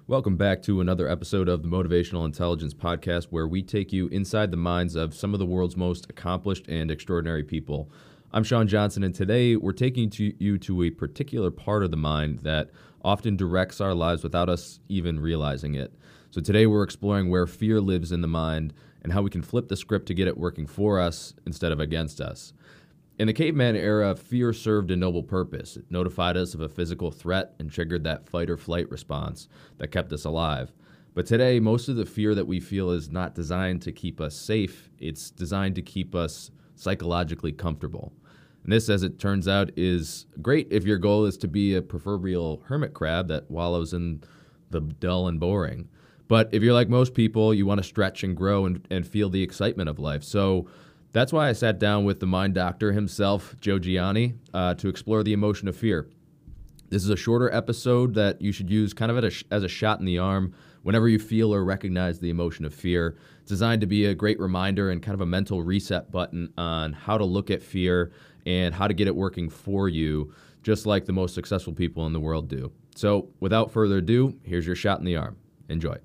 Welcome back to another episode of the Motivational Intelligence Podcast, where we take you inside the minds of some of the world's most accomplished and extraordinary people. I'm Sean Johnson, and today we're taking you to a particular part of the mind that often directs our lives without us even realizing it. So today we're exploring where fear lives in the mind and how we can flip the script to get it working for us instead of against us. In the caveman era, fear served a noble purpose. It notified us of a physical threat and triggered that fight or flight response that kept us alive. But today, most of the fear that we feel is not designed to keep us safe. It's designed to keep us psychologically comfortable. And this, as it turns out, is great if your goal is to be a proverbial hermit crab that wallows in the dull and boring. But if you're like most people, you want to stretch and grow and feel the excitement of life. So that's why I sat down with the mind doctor himself, Joe Gianni, to explore the emotion of fear. This is a shorter episode that you should use kind of as a shot in the arm whenever you feel or recognize the emotion of fear. It's designed to be a great reminder and kind of a mental reset button on how to look at fear and how to get it working for you, just like the most successful people in the world do. So without further ado, here's your shot in the arm. Enjoy.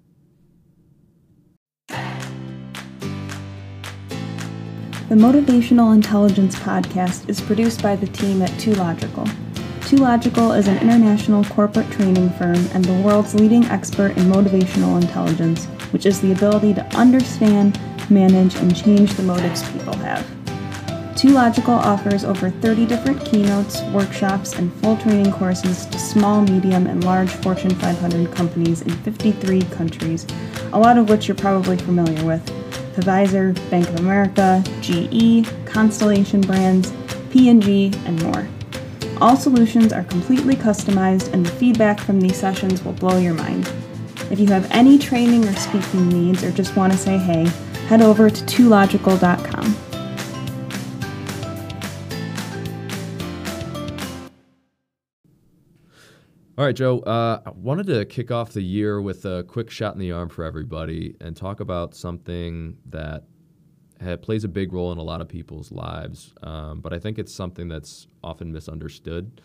The Motivational Intelligence Podcast is produced by the team at 2Logical. 2Logical is an international corporate training firm and the world's leading expert in motivational intelligence, which is the ability to understand, manage, and change the motives people have. 2Logical offers over 30 different keynotes, workshops, and full training courses to small, medium, and large Fortune 500 companies in 53 countries, a lot of which you're probably familiar with: Pfizer, Bank of America, GE, Constellation Brands, P&G, and more. All solutions are completely customized, and the feedback from these sessions will blow your mind. If you have any training or speaking needs or just want to say hey, head over to 2logical.com. All right, Joe, I wanted to kick off the year with a quick shot in the arm for everybody and talk about something that plays a big role in a lot of people's lives, but I think it's something that's often misunderstood,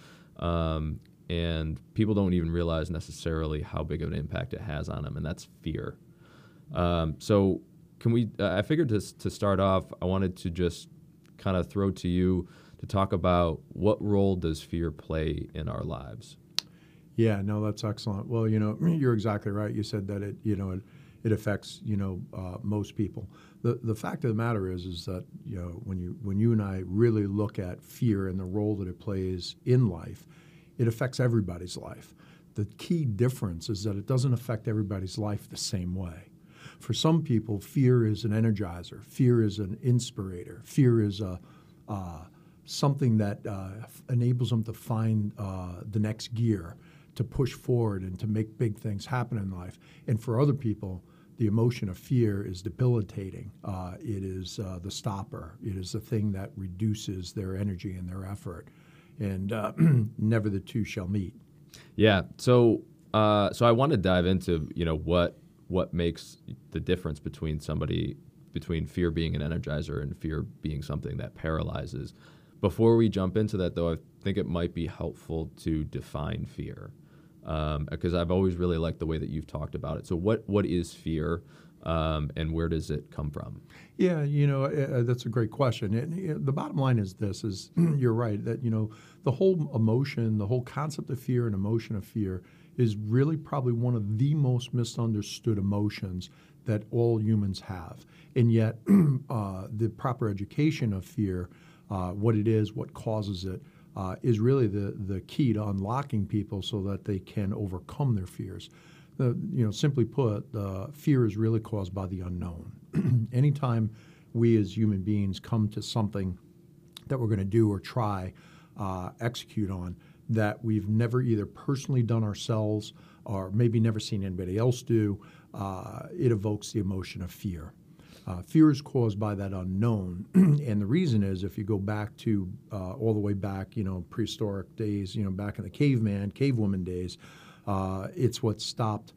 and people don't even realize necessarily how big of an impact it has on them, and that's fear. So can we, I figured to start off, I wanted to just kind of throw to you to talk about what role does fear play in our lives? Yeah, no, that's excellent. Well, you're exactly right. You said that it affects, most people. The fact of the matter is that, when you and I really look at fear and the role that it plays in life, it affects everybody's life. The key difference is that it doesn't affect everybody's life the same way. For some people, fear is an energizer. Fear is an inspirator. Fear is something that enables them to find the next gear, to push forward and to make big things happen in life. And for other people, the emotion of fear is debilitating. It is the stopper. It is the thing that reduces their energy and their effort. And never the two shall meet. Yeah. So I want to dive into, what makes the difference between fear being an energizer and fear being something that paralyzes. Before we jump into that, though, I think it might be helpful to define fear. Because I've always really liked the way that you've talked about it. So what is fear, and where does it come from? Yeah, that's a great question. And the bottom line is this, is you're right, that, the whole emotion, the whole concept of fear and emotion of fear is really probably one of the most misunderstood emotions that all humans have. And yet the proper education of fear, what it is, what causes it, is really the key to unlocking people so that they can overcome their fears. Simply put, fear is really caused by the unknown. Anytime we as human beings come to something that we're going to do or try, execute on, that we've never either personally done ourselves or maybe never seen anybody else do, it evokes the emotion of fear. Fear is caused by that unknown, and the reason is, if you go back to all the way back, prehistoric days, back in the cavewoman days, it's what stopped,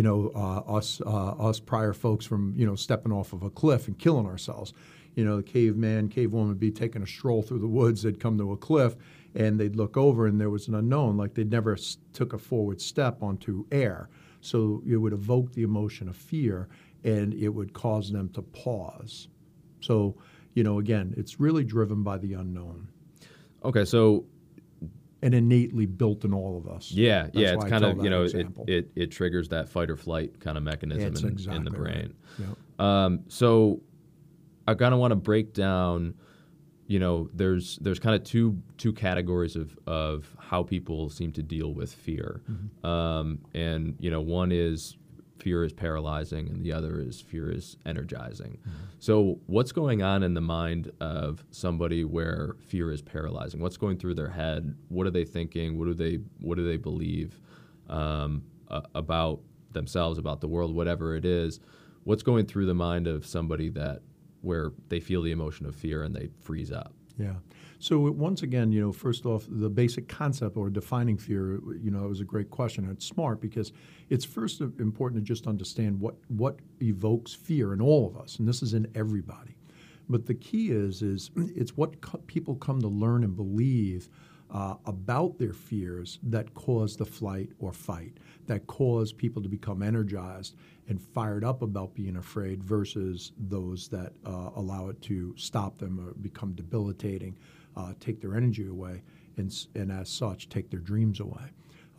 us prior folks from, stepping off of a cliff and killing ourselves. The cavewoman would be taking a stroll through the woods, they'd come to a cliff, and they'd look over and there was an unknown, like they'd never took a forward step onto air. So it would evoke the emotion of fear, and it would cause them to pause. So, again, it's really driven by the unknown. Okay, so and innately built in all of us. Yeah, That's it's why I kind tell of, that it triggers that fight or flight kind of mechanism in the brain. Right. Yep. So I kind of want to break down, there's kind of two categories of how people seem to deal with fear. And, one is fear is paralyzing and the other is fear is energizing. So what's going on in the mind of somebody where fear is paralyzing? What's going through their head? What are they thinking? What do they believe about themselves, about the world, whatever it is? What's going through the mind of somebody where they feel the emotion of fear and they freeze up? Yeah. So once again, first off, the basic concept or defining fear, it was a great question. It's smart because it's first important to just understand what evokes fear in all of us, and this is in everybody. But the key is it's what people come to learn and believe about their fears that cause the flight or fight, that cause people to become energized and fired up about being afraid versus those that allow it to stop them or become debilitating, take their energy away, and as such, take their dreams away.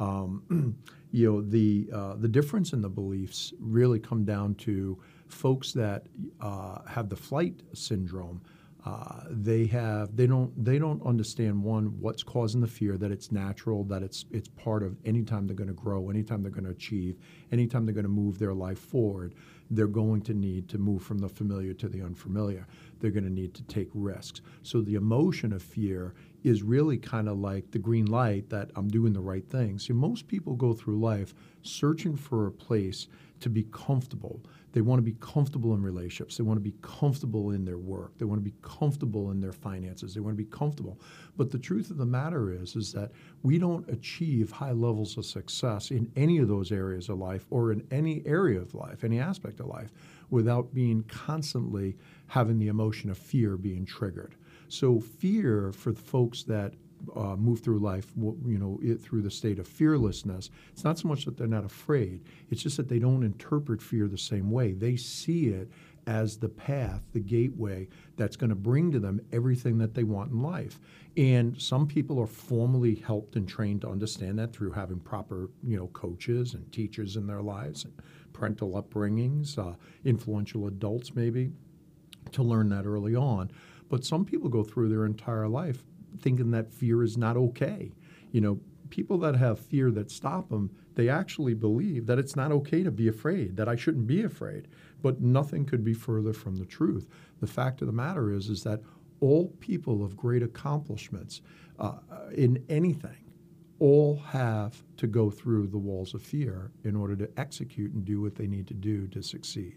The difference in the beliefs really come down to folks that have the flight syndrome. They don't understand, one, what's causing the fear, that it's natural, that it's part of anytime they're going to grow, anytime they're going to achieve, anytime they're going to move their life forward, they're going to need to move from the familiar to the unfamiliar. They're going to need to take risks. So the emotion of fear is really kind of like the green light that I'm doing the right thing. So most people go through life searching for a place to be comfortable. They want to be comfortable in relationships. They want to be comfortable in their work. They want to be comfortable in their finances. They want to be comfortable. But the truth of the matter is that we don't achieve high levels of success in any of those areas of life or in any area of life, any aspect of life, without being constantly having the emotion of fear being triggered. So fear for the folks that move through life, through the state of fearlessness, it's not so much that they're not afraid. It's just that they don't interpret fear the same way. They see it as the path, the gateway that's going to bring to them everything that they want in life. And some people are formally helped and trained to understand that through having proper, coaches and teachers in their lives and parental upbringings, influential adults maybe, to learn that early on. But some people go through their entire life thinking that fear is not okay. People that have fear that stop them, they actually believe that it's not okay to be afraid, that I shouldn't be afraid. But nothing could be further from the truth. The fact of the matter is that all people of great accomplishments in anything all have to go through the walls of fear in order to execute and do what they need to do to succeed.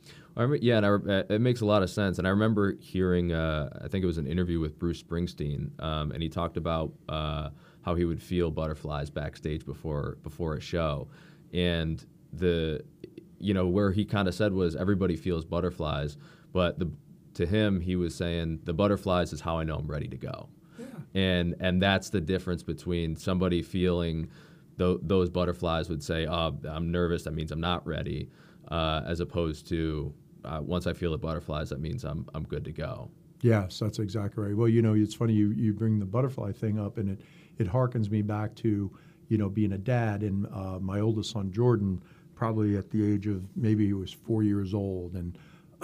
It makes a lot of sense. And I remember hearing, I think it was an interview with Bruce Springsteen, and he talked about how he would feel butterflies backstage before a show. And where he kind of said was everybody feels butterflies, but to him, he was saying the butterflies is how I know I'm ready to go. Yeah. And that's the difference between somebody feeling those butterflies would say, oh, I'm nervous, that means I'm not ready, as opposed to once I feel the butterflies, that means I'm good to go. Yes, that's exactly right. Well, it's funny you bring the butterfly thing up, and it harkens me back to, being a dad. And my oldest son, Jordan, probably at the age of maybe he was 4 years old, and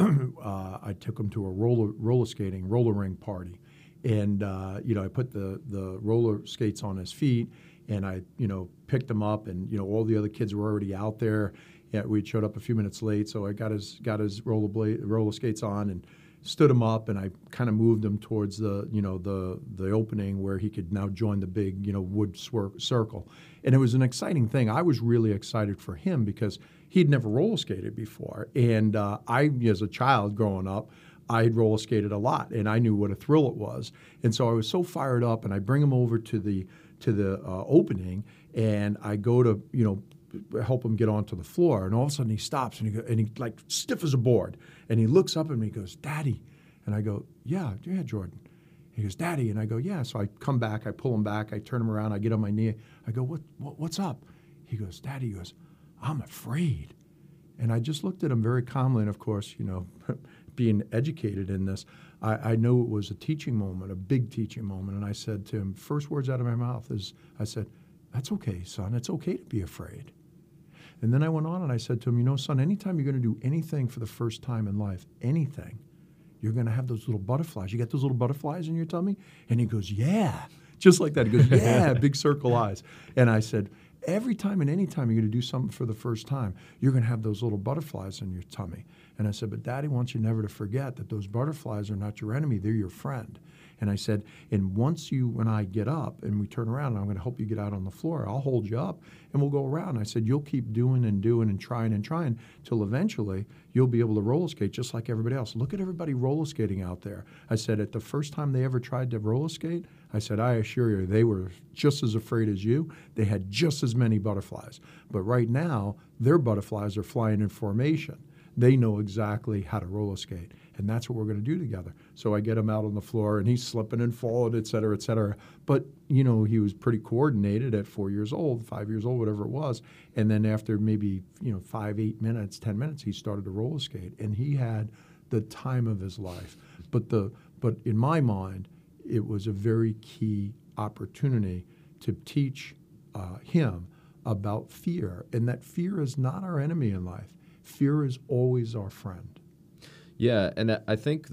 I took him to a roller ring party. And, I put the roller skates on his feet, and I, picked him up, and, all the other kids were already out there. Yeah, we showed up a few minutes late, so I got his roller skates on and stood him up, and I kind of moved him towards the opening where he could now join the big wood circle, and it was an exciting thing. I was really excited for him because he'd never roller skated before, and I, as a child growing up, I had roller skated a lot, and I knew what a thrill it was, and so I was so fired up, and I bring him over to the opening, and I go to help him get onto the floor, and all of a sudden he stops and he like stiff as a board, and he looks up at me and goes, "Daddy," and I go, yeah, Jordan. He goes, Daddy. And I go, yeah. So I come back, I pull him back, I turn him around, I get on my knee. I go, what's up? He goes, Daddy, he goes, I'm afraid. And I just looked at him very calmly. And of course, being educated in this, I know it was a teaching moment, a big teaching moment. And I said to him, first words out of my mouth is, I said, that's okay, son. It's okay to be afraid. And then I went on and I said to him, son, anytime you're going to do anything for the first time in life, anything, you're going to have those little butterflies. You got those little butterflies in your tummy? And he goes, yeah. Just like that. He goes, yeah, big circle eyes. And I said, every time and any time you're going to do something for the first time, you're going to have those little butterflies in your tummy. And I said, but Daddy wants you never to forget that those butterflies are not your enemy. They're your friend. And I said, and once you and I get up and we turn around and I'm going to help you get out on the floor, I'll hold you up and we'll go around. I said, you'll keep doing and trying till eventually you'll be able to roller skate just like everybody else. Look at everybody roller skating out there. I said, at the first time they ever tried to roller skate, I said, I assure you, they were just as afraid as you. They had just as many butterflies. But right now, their butterflies are flying in formation. They know exactly how to roller skate, and that's what we're going to do together. So I get him out on the floor, and he's slipping and falling, et cetera, et cetera. But, he was pretty coordinated at 4 years old, 5 years old, whatever it was. And then after maybe, 5, 8 minutes, 10 minutes, he started to roller skate, and he had the time of his life. But in my mind, it was a very key opportunity to teach him about fear, and that fear is not our enemy in life. Fear is always our friend. Yeah, and I think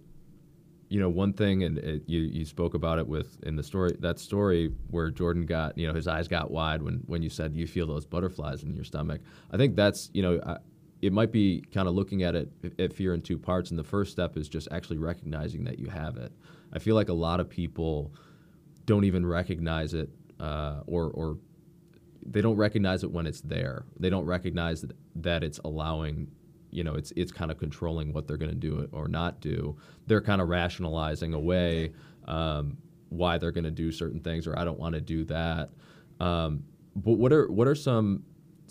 one thing, and you spoke about it in the story, that story where Jordan got, his eyes got wide when you said you feel those butterflies in your stomach. I think that's, it might be kind of looking at fear in two parts, and the first step is just actually recognizing that you have it. I feel like a lot of people don't even recognize it, or they don't recognize it when it's there. They don't recognize that it's allowing, it's kind of controlling what they're going to do or not do. They're kind of rationalizing away why they're going to do certain things, or I don't want to do that. But what are some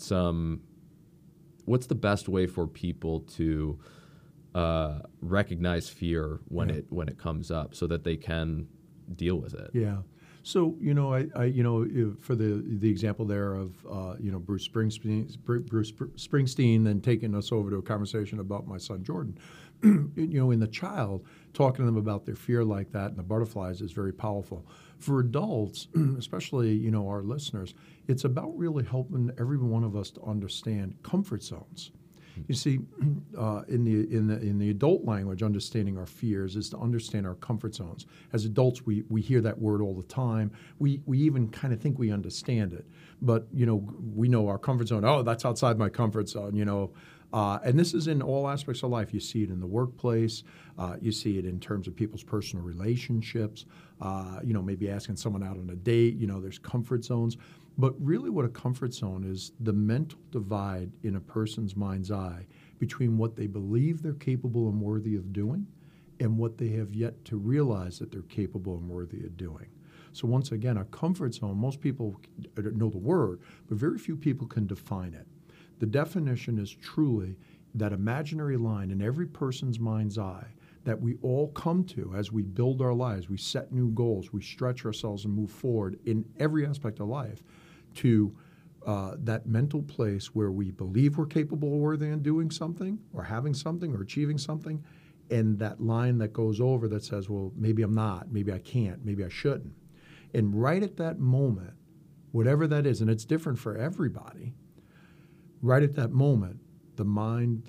what's the best way for people to recognize fear when it comes up so that they can deal with it? Yeah. So I for the example there of Bruce Springsteen, then taking us over to a conversation about my son Jordan, in the child, talking to them about their fear like that and the butterflies is very powerful. For adults, especially our listeners, it's about really helping every one of us to understand comfort zones. You see, in the adult language, understanding our fears is to understand our comfort zones. As adults, we hear that word all the time. We even kind of think we understand it, but we know our comfort zone. Oh, that's outside my comfort zone. And this is in all aspects of life. You see it in the workplace. You see it in terms of people's personal relationships. Maybe asking someone out on a date. There's comfort zones. But really what a comfort zone is, the mental divide in a person's mind's eye between what they believe they're capable and worthy of doing and what they have yet to realize that they're capable and worthy of doing. So once again, a comfort zone, most people know the word, but very few people can define it. The definition is truly that imaginary line in every person's mind's eye that we all come to as we build our lives, we set new goals, we stretch ourselves and move forward in every aspect of life to that mental place where we believe we're capable or worthy of doing something or having something or achieving something, and that line that goes over that says, well, maybe I'm not, maybe I can't, maybe I shouldn't. And right at that moment, whatever that is, and it's different for everybody, right at that moment, the mind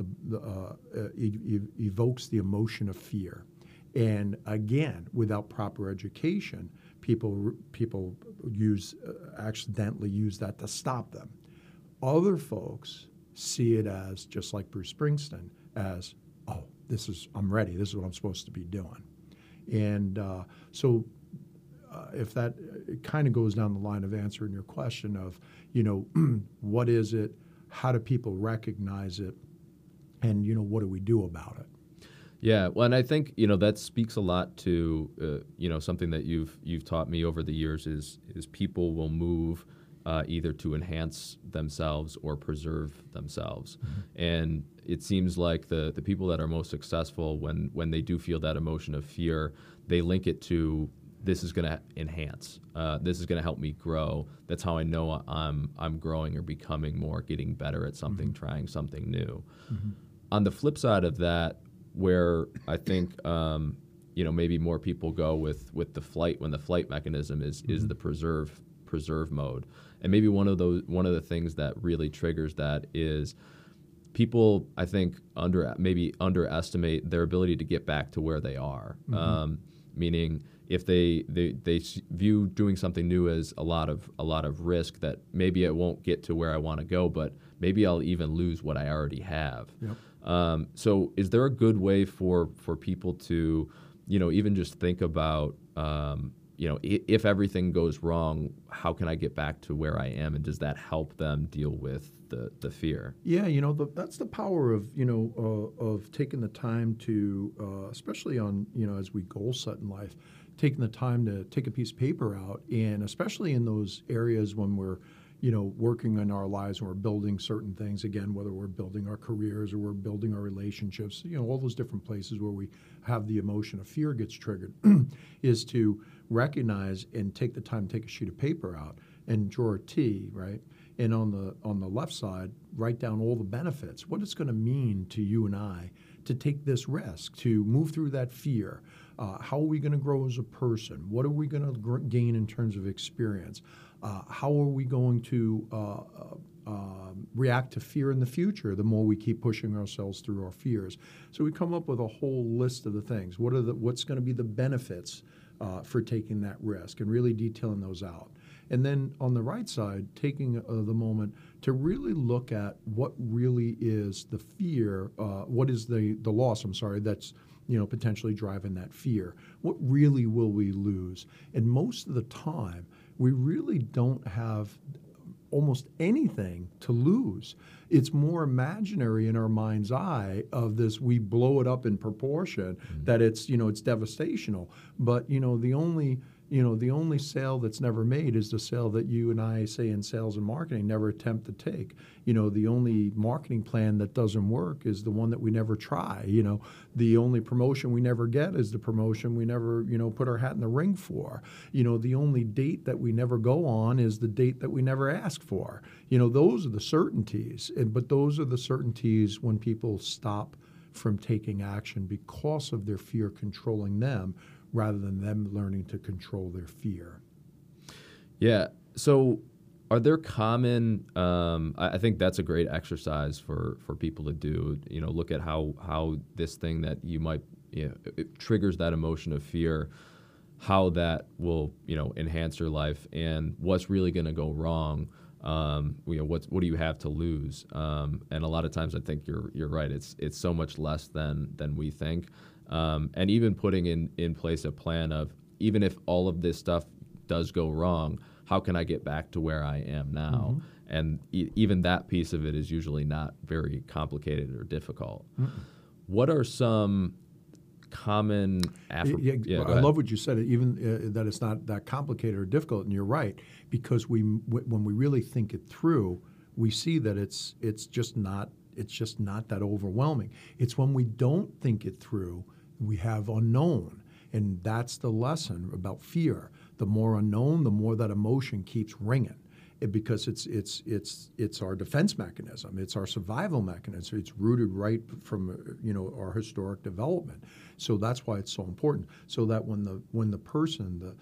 evokes the emotion of fear. And again, without proper education, people accidentally use that to stop them. Other folks see it as, just like Bruce Springsteen, as, oh, I'm ready. This is what I'm supposed to be doing. And so if that it kind of goes down the line of answering your question of, what is it? How do people recognize it? And, what do we do about it? Yeah, well, and I think that speaks a lot to something that you've taught me over the years is people will move either to enhance themselves or preserve themselves. And it seems like the people that are most successful, when they do feel that emotion of fear, they link it to, this is going to enhance. This is going to help me grow. That's how I know I'm growing or becoming more, getting better at something, trying something new. On the flip side of that, where I think maybe more people go with the flight, when the flight mechanism is the preserve mode, and maybe one of the things that really triggers that is people, I think, underestimate their ability to get back to where they are. Meaning, if they view doing something new as a lot of risk, that maybe it won't get to where I want to go, but maybe I'll even lose what I already have. Yep. So is there a good way for people to, even just think about, if everything goes wrong, how can I get back to where I am, and does that help them deal with the fear? Yeah, that's the power of taking the time to, especially on, as we goal set in life, taking the time to take a piece of paper out, and especially in those areas when we're, working on our lives and we're building certain things, again, whether we're building our careers or we're building our relationships, all those different places where we have the emotion of fear gets triggered, is to recognize and take the time to take a sheet of paper out and draw a T, right? And on the left side, write down all the benefits, what it's going to mean to you and I to take this risk, to move through that fear. How are we going to grow as a person? What are we going to gain in terms of experience? How are we going to react to fear in the future the more we keep pushing ourselves through our fears? So we come up with a whole list of the things. What's going to be the benefits for taking that risk, and really detailing those out. And then on the right side, taking the moment to really look at what really is the fear, what is the loss, that's potentially driving that fear. What really will we lose? And most of the time, we really don't have almost anything to lose. It's more imaginary in our mind's eye of this, we blow it up in proportion, that it's devastational. But, the only sale that's never made is the sale that you and I, say in sales and marketing, never attempt to take. The only marketing plan that doesn't work is the one that we never try. The only promotion we never get is the promotion we never, put our hat in the ring for. The only date that we never go on is the date that we never ask for. Those are the certainties. But those are the certainties when people stop from taking action because of their fear controlling them, rather than them learning to control their fear. Yeah. So are there common, I think that's a great exercise for people to do, look at how this thing that you might, it triggers that emotion of fear, how that will, enhance your life, and what's really going to go wrong. What do you have to lose? And a lot of times I think you're right. It's so much less than we think. And even putting in place a plan of, even if all of this stuff does go wrong, how can I get back to where I am now? And even that piece of it is usually not very complicated or difficult. What are some common... I love what you said, even that it's not that complicated or difficult, and you're right, because when we really think it through, we see that it's just not that overwhelming. It's when we don't think it through, we have unknown. And that's the lesson about fear. The more unknown, the more that emotion keeps ringing. Because it's our defense mechanism. It's our survival mechanism. It's rooted right from our historic development. So that's why it's so important. So that when the person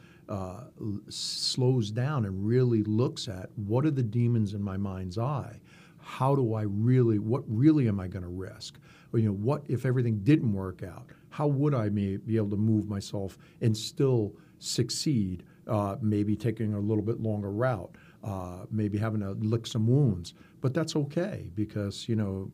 slows down and really looks at, what are the demons in my mind's eye? What really am I going to risk? What if everything didn't work out? How would I be able to move myself and still succeed? Maybe taking a little bit longer route, maybe having to lick some wounds, but that's okay, because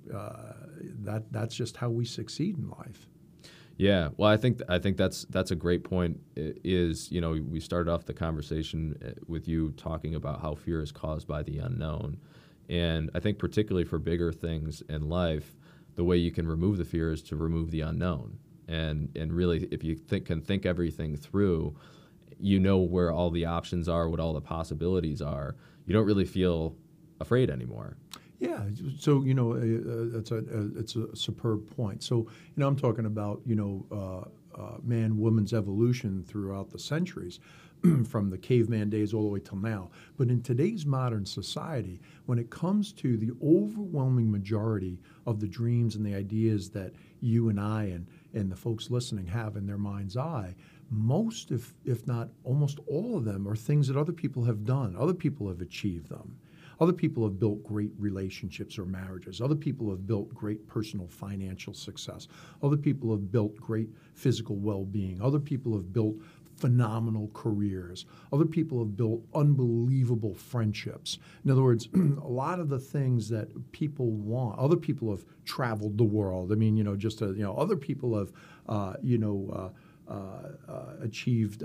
that's just how we succeed in life. Yeah, well, I think that's a great point. Is we started off the conversation with you talking about how fear is caused by the unknown. And I think particularly for bigger things in life, the way you can remove the fear is to remove the unknown. And really, if you can think everything through, where all the options are, what all the possibilities are, you don't really feel afraid anymore. Yeah, so it's a superb point. So I'm talking about man, woman's evolution throughout the centuries, from the caveman days all the way till now. But in today's modern society, when it comes to the overwhelming majority of the dreams and the ideas that you and I and the folks listening have in their mind's eye, most, if not almost all of them, are things that other people have done. Other people have achieved them. Other people have built great relationships or marriages. Other people have built great personal financial success. Other people have built great physical well-being. Other people have built phenomenal careers. Other people have built unbelievable friendships. In other words, a lot of the things that people want, other people have traveled the world. I mean, other people have, achieved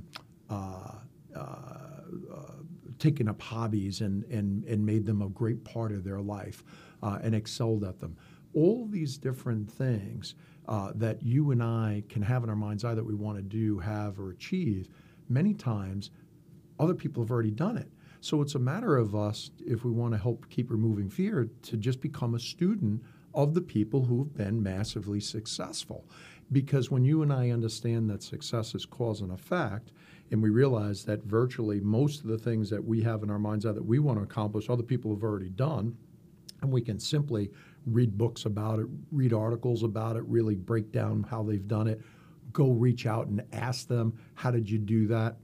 taken up hobbies and made them a great part of their life and excelled at them. All these different things that you and I can have in our mind's eye that we want to do, have, or achieve, many times other people have already done it. So it's a matter of us, if we want to help keep removing fear, to just become a student of the people who have been massively successful. Because when you and I understand that success is cause and effect, and we realize that virtually most of the things that we have in our mind's eye that we want to accomplish, other people have already done, and we can simply read books about it, read articles about it, really break down how they've done it, go reach out and ask them, how did you do that?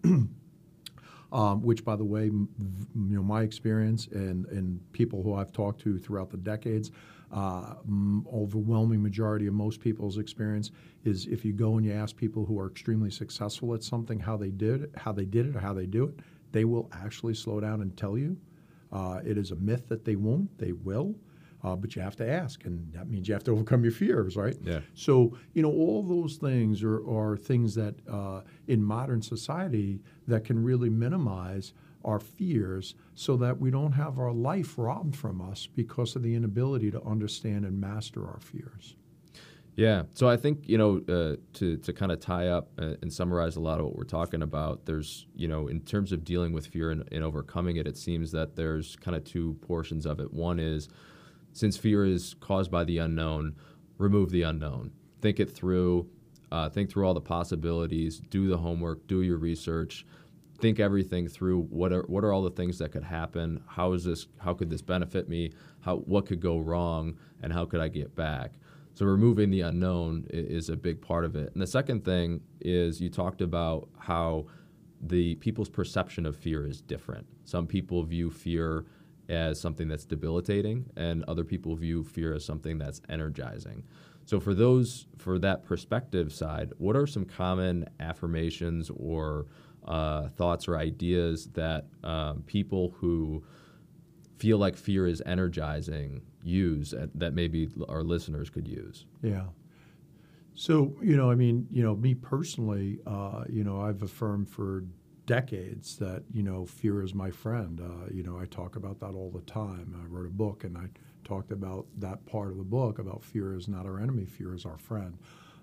Which, by the way, my experience and people who I've talked to throughout the decades, overwhelming majority of most people's experience is if you go and you ask people who are extremely successful at something how they did it or how they do it, they will actually slow down and tell you. It is a myth that they won't. They will. But you have to ask, and that means you have to overcome your fears, right? Yeah. So, all those things are things that in modern society that can really minimize our fears so that we don't have our life robbed from us because of the inability to understand and master our fears. Yeah. So I think, to kind of tie up and summarize a lot of what we're talking about, there's, in terms of dealing with fear and overcoming it, it seems that there's kind of two portions of it. One is, since fear is caused by the unknown, remove the unknown. Think it through. Think through all the possibilities. Do the homework. Do your research. Think everything through. What are all the things that could happen? How could this benefit me? What could go wrong? And how could I get back? So removing the unknown is a big part of it. And the second thing is you talked about how the people's perception of fear is different. Some people view fear as something that's debilitating, and other people view fear as something that's energizing. So for that perspective side, what are some common affirmations or thoughts or ideas that people who feel like fear is energizing use that maybe our listeners could use? Yeah. So, me personally, I've affirmed for decades that, fear is my friend. I talk about that all the time. I wrote a book and I talked about that part of the book about fear is not our enemy, fear is our friend.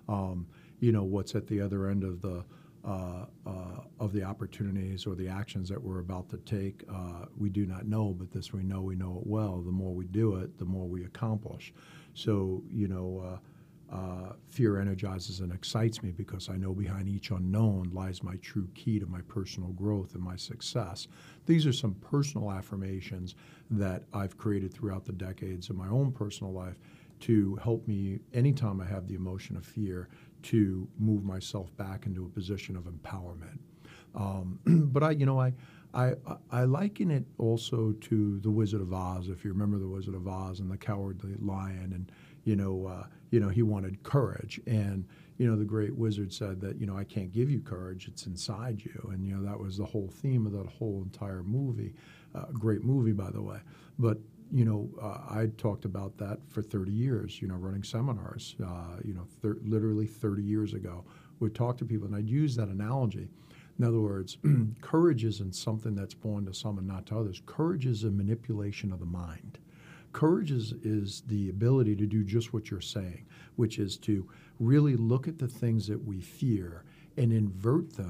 What's at the other end of the opportunities or the actions that we're about to take, we do not know, but this we know it well. The more we do it, the more we accomplish. So, fear energizes and excites me because I know behind each unknown lies my true key to my personal growth and my success. These are some personal affirmations that I've created throughout the decades of my own personal life to help me anytime I have the emotion of fear to move myself back into a position of empowerment. But I liken it also to the Wizard of Oz. If you remember the Wizard of Oz and the Cowardly Lion, and he wanted courage, and the great wizard said that I can't give you courage; it's inside you, and that was the whole theme of that whole entire movie. Great movie, by the way. But I talked about that for 30 years. Running seminars. Literally 30 years ago, would talk to people, and I'd use that analogy. In other words, courage isn't something that's born to some and not to others. Courage is a manipulation of the mind. Courage is the ability to do just what you're saying, which is to really look at the things that we fear and invert them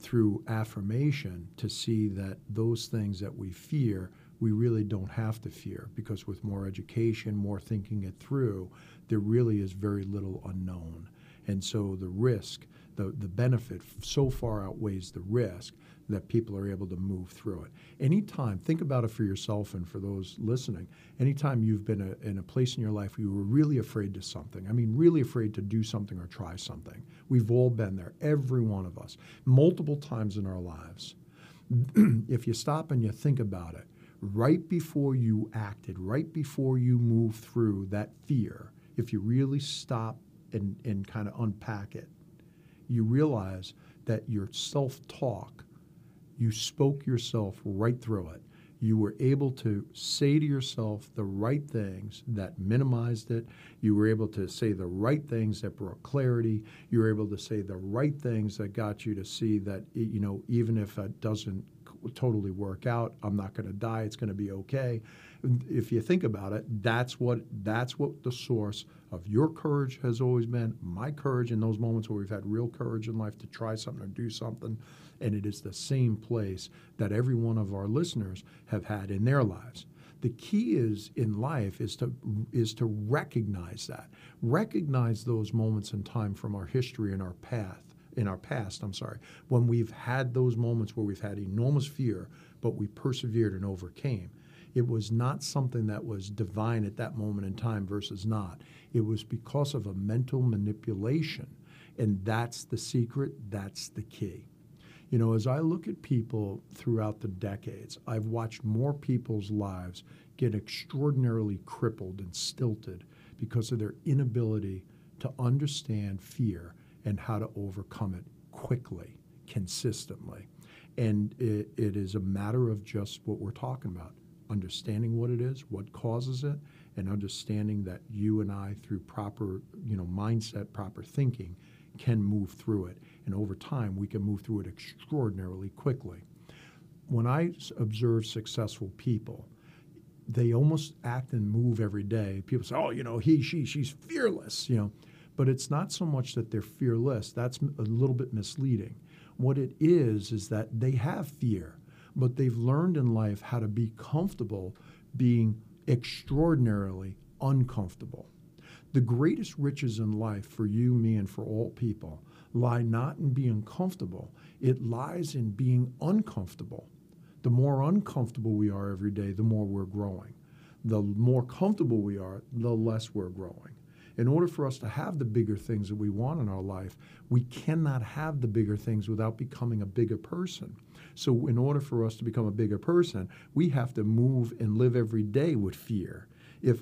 through affirmation to see that those things that we fear, we really don't have to fear, because with more education, more thinking it through, there really is very little unknown. And so the risk, the benefit so far outweighs the risk that people are able to move through it. Anytime, think about it for yourself and for those listening, anytime you've been in a place in your life where you were really afraid to something, I mean really afraid to do something or try something. We've all been there, every one of us, multiple times in our lives. If you stop and you think about it, right before you acted, right before you moved through that fear, if you really stop and kind of unpack it, you realize that your self-talk, you spoke yourself right through it. You were able to say to yourself the right things that minimized it. You were able to say the right things that brought clarity. You were able to say the right things that got you to see that, you know, even if it doesn't totally work out, I'm not going to die. It's going to be okay. If you think about it, that's what the source of your courage has always been. My courage in those moments where we've had real courage in life to try something or do something, and it is the same place that every one of our listeners have had in their lives. The key is in life is to recognize that, recognize those moments in time from our history and our path. In our past, when we've had those moments where we've had enormous fear, but we persevered and overcame. It was not something that was divine at that moment in time versus not. It was because of a mental manipulation, and that's the secret, that's the key. You know, as I look at people throughout the decades, I've watched more people's lives get extraordinarily crippled and stilted because of their inability to understand fear and how to overcome it quickly, consistently. And it is a matter of just what we're talking about, understanding what it is, what causes it, and understanding that you and I, through proper, mindset, proper thinking, can move through it. And over time, we can move through it extraordinarily quickly. When I observe successful people, they almost act and move every day. People say, oh, she's fearless, But it's not so much that they're fearless. That's a little bit misleading. What it is that they have fear, but they've learned in life how to be comfortable being extraordinarily uncomfortable. The greatest riches in life for you, me, and for all people lie not in being comfortable. It lies in being uncomfortable. The more uncomfortable we are every day, the more we're growing. The more comfortable we are, the less we're growing. In order for us to have the bigger things that we want in our life, we cannot have the bigger things without becoming a bigger person. So in order for us to become a bigger person, we have to move and live every day with fear. If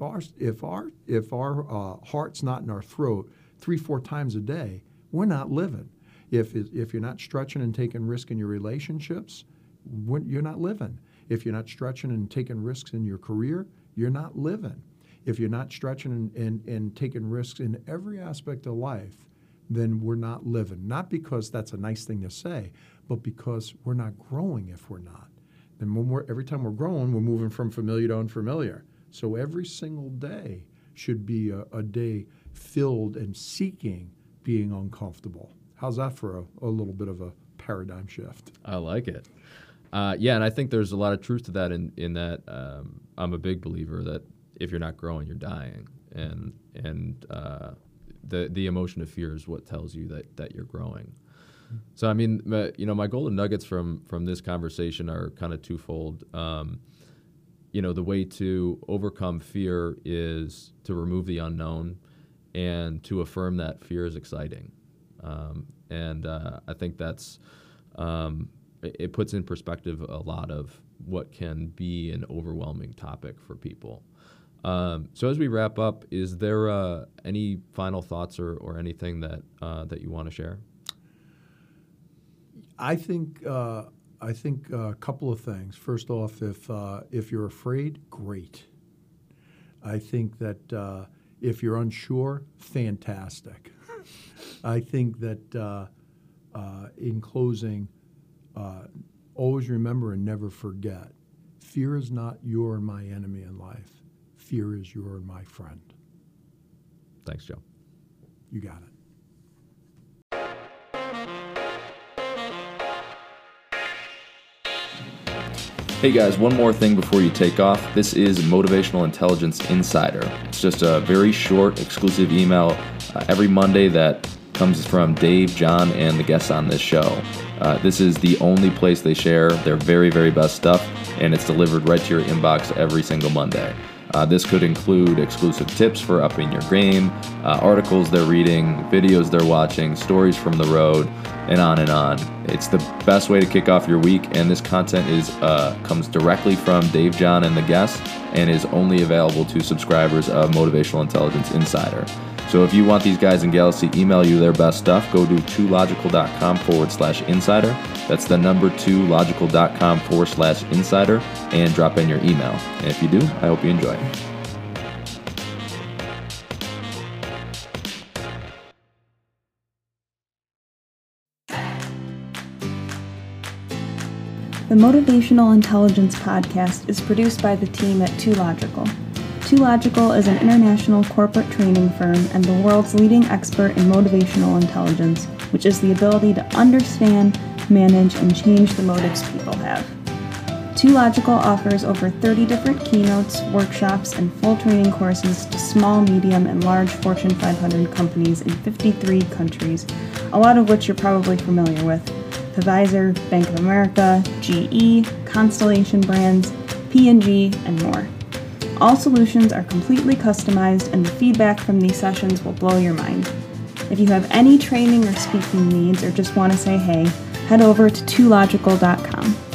our heart's not in our throat 3-4 times a day, we're not living. If you're not stretching and taking risks in your relationships, you're not living. If you're not stretching and taking risks in your career, you're not living. If you're not stretching and taking risks in every aspect of life, then we're not living. Not because that's a nice thing to say, but because we're not growing if we're not. Then every time we're growing, we're moving from familiar to unfamiliar. So every single day should be a day filled and seeking being uncomfortable. How's that for a little bit of a paradigm shift? I like it. And I think there's a lot of truth to that in that I'm a big believer that if you're not growing, you're dying. And the emotion of fear is what tells you that you're growing. So, I mean, my golden nuggets from this conversation are kind of twofold. The way to overcome fear is to remove the unknown and to affirm that fear is exciting. I think that's it puts in perspective a lot of what can be an overwhelming topic for people. So as we wrap up, is there any final thoughts or anything that you want to share? I think a couple of things. First off, if you're afraid, great. I think that if you're unsure, fantastic. I think that in closing, always remember and never forget, fear is not your and my enemy in life. Fear is your and my friend. Thanks, Joe. You got it. Hey guys, one more thing before you take off. This is Motivational Intelligence Insider. It's just a very short, exclusive email every Monday that comes from Dave, John, and the guests on this show. This is the only place they share their very, very best stuff, and it's delivered right to your inbox every single Monday. This could include exclusive tips for upping your game, articles they're reading, videos they're watching, stories from the road, and on and on. It's the best way to kick off your week, and this content comes directly from Dave, John, and the guests, and is only available to subscribers of Motivational Intelligence Insider. So if you want these guys and gals to email you their best stuff, go to 2logical.com/insider. That's the number 2logical.com/insider, and drop in your email. And if you do, I hope you enjoy. The Motivational Intelligence Podcast is produced by the team at 2Logical. 2Logical is an international corporate training firm and the world's leading expert in motivational intelligence, which is the ability to understand, manage, and change the motives people have. 2Logical offers over 30 different keynotes, workshops, and full training courses to small, medium, and large Fortune 500 companies in 53 countries, a lot of which you're probably familiar with: Pfizer, Bank of America, GE, Constellation Brands, P&G, and more. All solutions are completely customized, and the feedback from these sessions will blow your mind. If you have any training or speaking needs or just want to say hey, head over to 2logical.com.